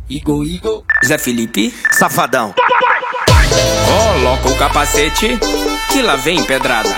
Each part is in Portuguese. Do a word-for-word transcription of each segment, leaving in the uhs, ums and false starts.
Igor, Igor, Zé Felipe, Safadão. Coloca o capacete, que lá vem pedrada.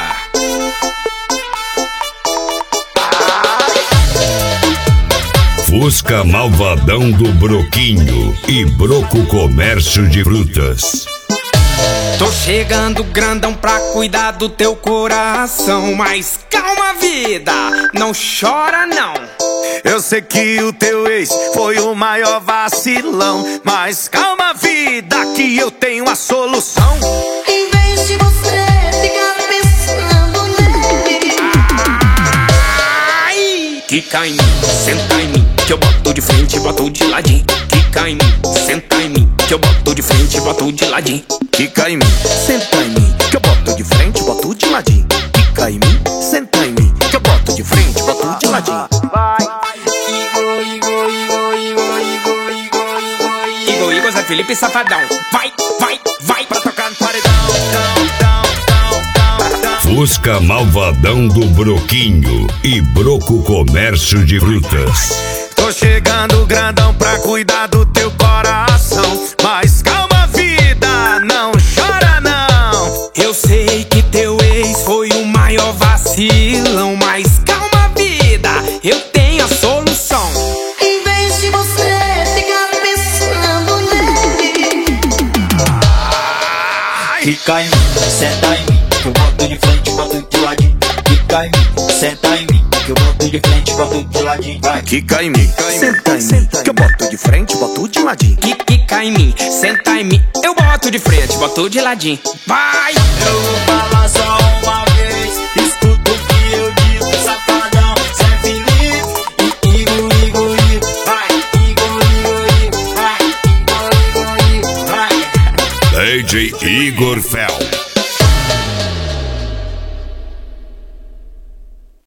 Fusca malvadão do Broquinho e Broco Comércio de Frutas. Tô chegando grandão pra cuidar do teu coração, mas calma vida, não chora não. Eu sei que o teu ex foi o maior vacilão, mas calma vida, que eu tenho a solução. Em vez de você ficar pensando nele, Ai, quica em mim, senta em mim, que eu boto de frente e boto de ladinho. Quica em mim, senta em mim, que eu boto de frente e boto de ladinho. Quica em mim, senta em mim, que eu boto de frente, boto de ladinho. Quica em mim, senta em mim, que eu boto de frente, boto de ladinho. Igor, Igor, Zé Felipe, Safadão. Vai, vai, vai pra tocar no paredão. Fusca malvadão do Broquinho e Broco Comércio de Frutas. Tô chegando grandão pra cuidar do teu coração, mas calma vida, não chora não. Eu sei que teu ex foi o maior vacilão, mas calma vida, eu tenho a solução. em vez de você ficar pensando nele, Fica em mim, senta em mim, que eu boto de frente, boto de ladinho. Fica em mim, senta em mim, que eu boto de frente, boto de ladinho. Vai. Quica em mim, senta em mim, que eu boto de frente, boto de ladinho. Que quica em mim, senta em mim, eu boto de frente, boto de ladinho. Vai! Eu vou falar só uma vez, escuta o que eu digo, Safadão, Zé Felipe e Igor, Igor, Igor. Vai, Igor, Igor, Igor. Vai, Igor, Igor, Igor. Vai. D J Igor Fel.